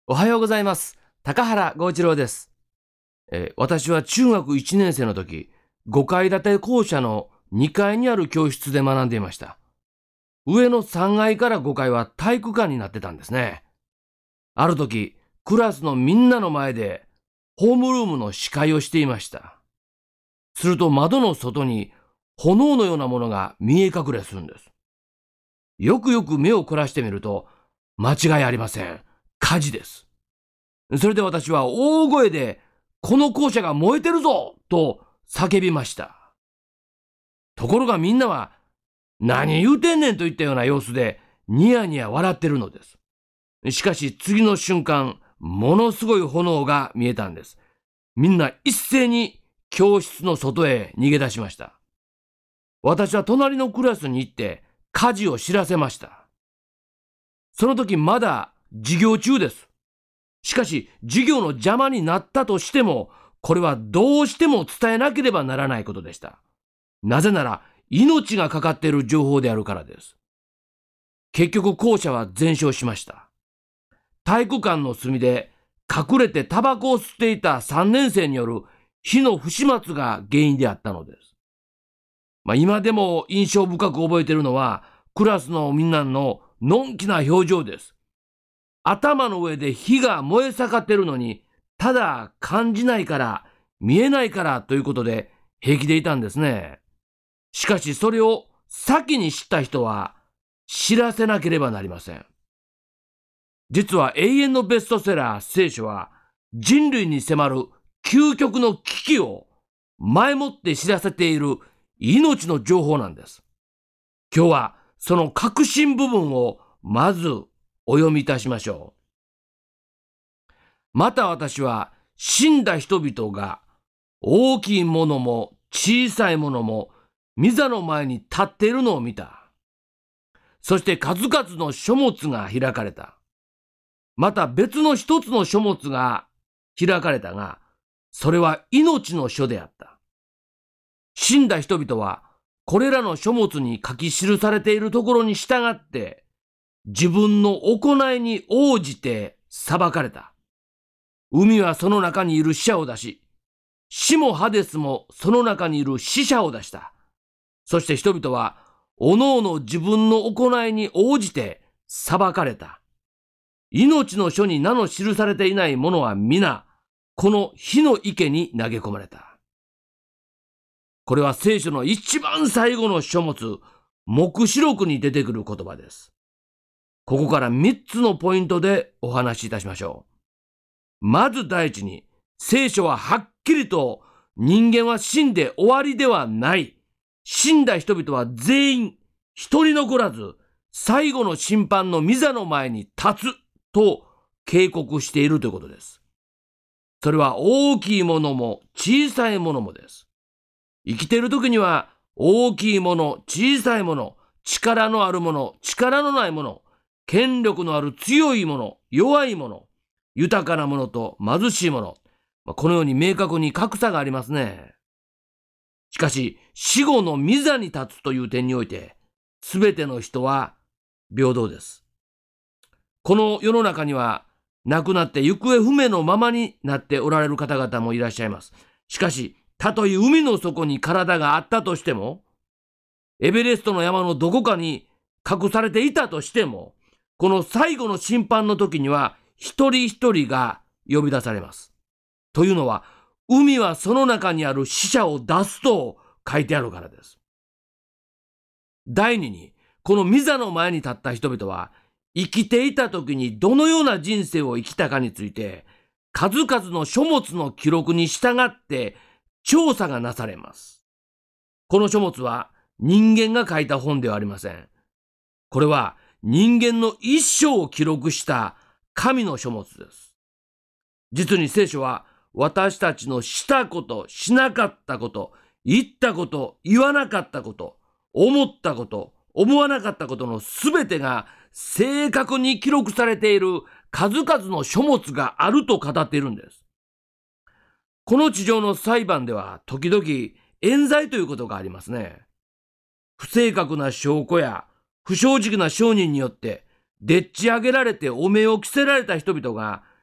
おはようございます。高原剛一郎です。私は中学1年生の時、5階建て校舎の2階にある教室で学んでいました。上の3階から5階は体育館になってたんですね。ある時、クラスのみんなの前でホームルームの司会をしていました。すると窓の外に炎のようなものが見え隠れするんです。よくよく目を凝らしてみると、間違いありません。火事です。それで私は大声で、この校舎が燃えてるぞと叫びました。ところがみんなは、何言うてんねんといったような様子で、ニヤニヤ笑ってるのです。しかし次の瞬間、ものすごい炎が見えたんです。みんな一斉に教室の外へ逃げ出しました。私は隣のクラスに行って火事を知らせました。その時まだ授業中です。しかし授業の邪魔になったとしても、これはどうしても伝えなければならないことでした。なぜなら命がかかっている情報であるからです。結局校舎は全焼しました。体育館の隅で隠れてタバコを吸っていた3年生による火の不始末が原因であったのです。今でも印象深く覚えているのは、クラスのみんなののんきな表情です。頭の上で火が燃え盛っているのに、ただ感じないから、見えないからということで平気でいたんですね。しかしそれを先に知った人は知らせなければなりません。実は永遠のベストセラー聖書は、人類に迫る究極の危機を前もって知らせている命の情報なんです。今日はその核心部分をまずお読みいたしましょう。また私は死んだ人々が大きいものも小さいものも御座の前に立っているのを見た。そして数々の書物が開かれた。また別の一つの書物が開かれたが、それは命の書であった。死んだ人々はこれらの書物に書き記されているところに従って自分の行いに応じて裁かれた。海はその中にいる死者を出し、死もハデスもその中にいる死者を出した。そして人々はおのおの自分の行いに応じて裁かれた。命の書に名の記されていない者は皆、この火の池に投げ込まれた。これは聖書の一番最後の書物、黙示録に出てくる言葉です。ここから3つのポイントでお話しいたしましょう。まず第一に、聖書ははっきりと人間は死んで終わりではない。死んだ人々は全員一人残らず最後の審判の御座の前に立つと警告しているということです。それは大きいものも小さいものもです。生きている時には大きいもの、小さいもの、力のあるもの、力のないもの、権力のある強いもの、弱いもの、豊かなものと貧しいもの、このように明確に格差がありますね。しかし死後の御座に立つという点において、すべての人は平等です。この世の中には亡くなって行方不明のままになっておられる方々もいらっしゃいます。しかし、たとえ海の底に体があったとしても、エベレストの山のどこかに隠されていたとしても、この最後の審判の時には一人一人が呼び出されます。というのは、海はその中にある死者を出すと書いてあるからです。第二に、この御座の前に立った人々は、生きていた時にどのような人生を生きたかについて、数々の書物の記録に従って調査がなされます。この書物は人間が書いた本ではありません。これは人間の一生を記録した神の書物です。実に聖書は私たちのしたこと、しなかったこと、言ったこと、言わなかったこと、思ったこと、思わなかったことのすべてが正確に記録されている数々の書物があると語っているんです。この地上の裁判では時々冤罪ということがありますね。不正確な証拠や不正直な証人によってでっち上げられて汚名を着せられた人々が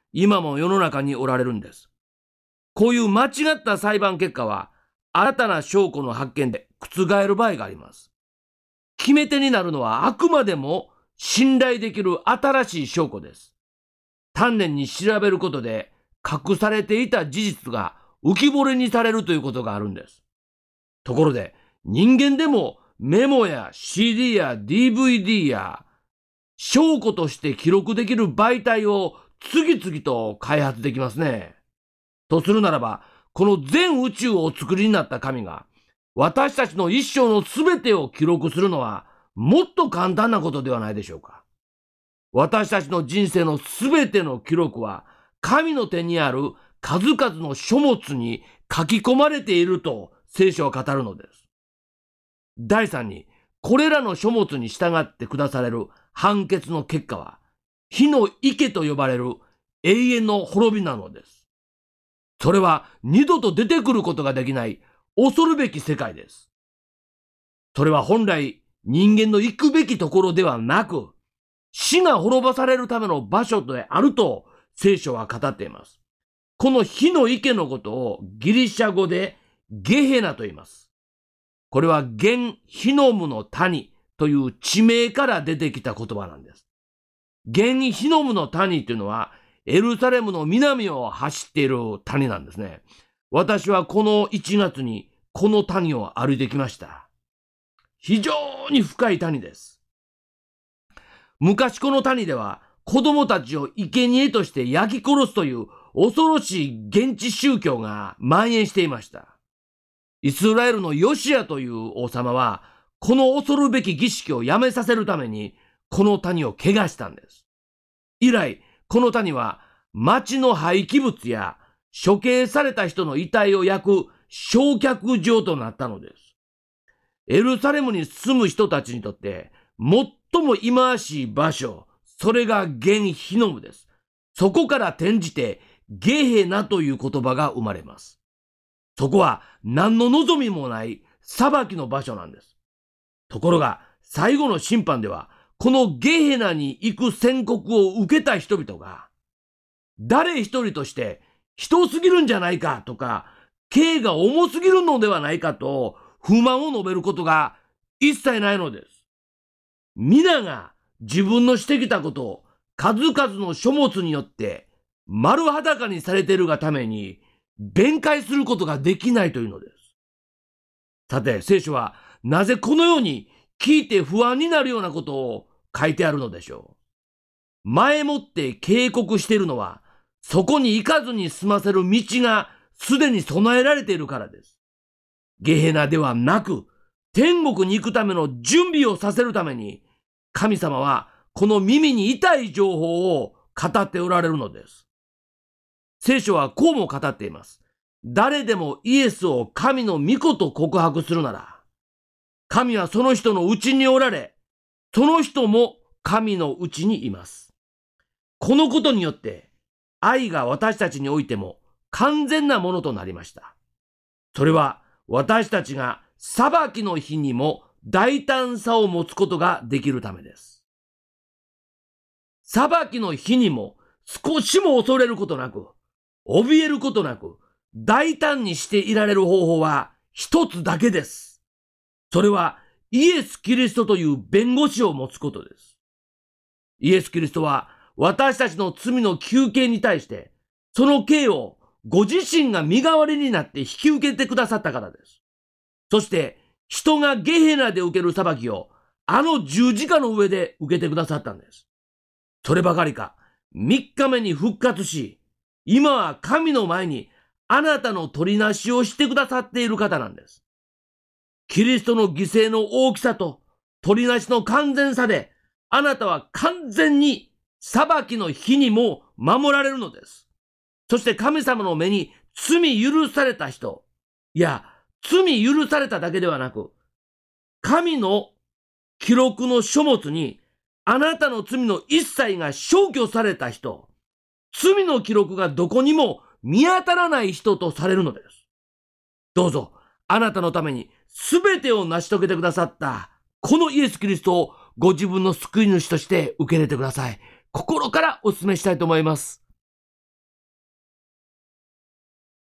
今も世の中におられるんです。こういう間違った裁判結果は、新たな証拠の発見で覆る場合があります。決め手になるのはあくまでも信頼できる新しい証拠です。丹念に調べることで隠されていた事実が浮き彫りにされるということがあるんです。ところで、人間でもメモや CD や DVD や証拠として記録できる媒体を次々と開発できますね。とするならば、この全宇宙をお作りになった神が、私たちの一生のすべてを記録するのは、もっと簡単なことではないでしょうか。私たちの人生のすべての記録は、神の手にある数々の書物に書き込まれていると聖書は語るのです。第3に、これらの書物に従って下される判決の結果は、火の池と呼ばれる永遠の滅びなのです。それは二度と出てくることができない恐るべき世界です。それは本来人間の行くべきところではなく、死が滅ぼされるための場所であると聖書は語っています。この火の池のことをギリシャ語でゲヘナと言います。これはゲヒノムの谷という地名から出てきた言葉なんです。ゲヒノムの谷というのはエルサレムの南を走っている谷なんですね。私はこの1月にこの谷を歩いてきました。非常に深い谷です。昔この谷では子供たちを生贄として焼き殺すという恐ろしい現地宗教が蔓延していました。イスラエルのヨシアという王様はこの恐るべき儀式をやめさせるためにこの谷を汚したんです。以来この谷は町の廃棄物や処刑された人の遺体を焼く焼却場となったのです。エルサレムに住む人たちにとって最も忌まわしい場所、それがゲヒノムです。そこから転じてゲヘナという言葉が生まれます。そこは何の望みもない裁きの場所なんです。ところが最後の審判ではこのゲヘナに行く宣告を受けた人々が誰一人として人すぎるんじゃないかとか刑が重すぎるのではないかと不満を述べることが一切ないのです。皆が自分のしてきたことを数々の書物によって丸裸にされているがために弁解することができないというのです。さて聖書はなぜこのように聞いて不安になるようなことを書いてあるのでしょう。前もって警告しているのはそこに行かずに済ませる道がすでに備えられているからです。ゲヘナではなく天国に行くための準備をさせるために神様はこの耳に痛い情報を語っておられるのです。聖書はこうも語っています。誰でもイエスを神の御子と告白するなら、神はその人のうちにおられ、その人も神のうちにいます。このことによって愛が私たちにおいても完全なものとなりました。それは私たちが裁きの日にも大胆さを持つことができるためです。裁きの日にも少しも恐れることなく、怯えることなく、大胆にしていられる方法は一つだけです。それはイエス・キリストという弁護士を持つことです。イエス・キリストは私たちの罪の求刑に対して、その刑をご自身が身代わりになって引き受けてくださったからです。そして人がゲヘナで受ける裁きをあの十字架の上で受けてくださったんです。そればかりか、3日目に復活し、今は神の前にあなたの取りなしをしてくださっている方なんです。キリストの犠牲の大きさと取りなしの完全さで、あなたは完全に裁きの日にも守られるのです。そして神様の目に罪許された人、いや、罪許されただけではなく、神の記録の書物にあなたの罪の一切が消去された人、罪の記録がどこにも見当たらない人とされるのです。どうぞあなたのために全てを成し遂げてくださったこのイエス・キリストをご自分の救い主として受け入れてください。心からお勧めしたいと思います。